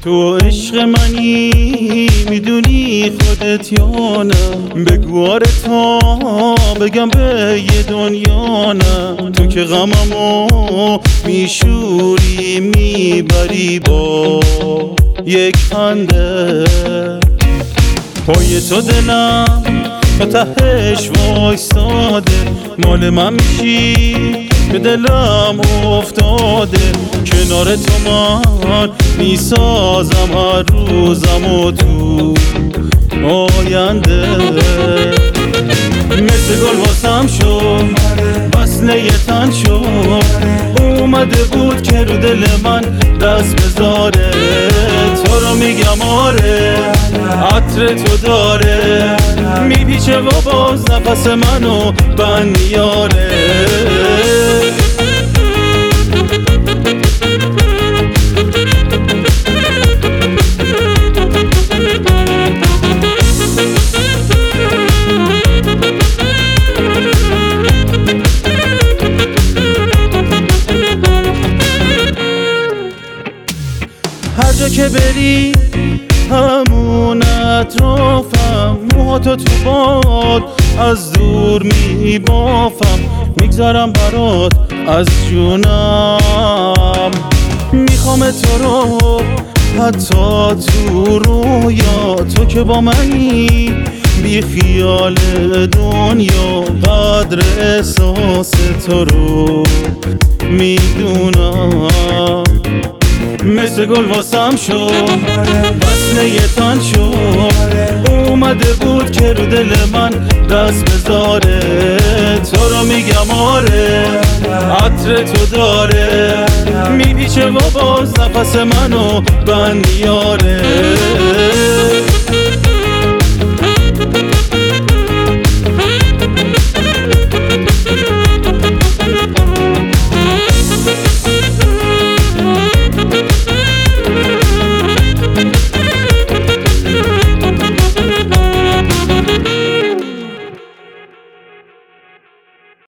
تو عشق منی میدونی خودت یا نه؟ بگو آره تا بگم به یه دنیا نه. تو که غممو میشوری میبری با یک خنده. پای تو دلم تا تهش وایستاده، مال من میشی که دلم افتاده. کنار تو من میسازم هر روزم و تو آینده. مثل گل واسم شد وصله یه تن شد، اومده بود که رو دل من دست بذاره. تو رو میگم آره عطر تو داره، میپیچه و باز نفس منو بند میاره. هر جا که بری همون اطرافم، موهاتو تو باد از دور میبافم. میگذارم برات از جونم، میخوام تو رو حتی تو رویا. تو که با منی بی خیال دنیا، قدر احساس تو رو میدونم. مثل گل واسم شد وصله یه تن شد، اومده بود که رو دل من دست بذاره. تو رو میگم آره عطر تو داره، میپیچه و باز نفس منو بند میاره.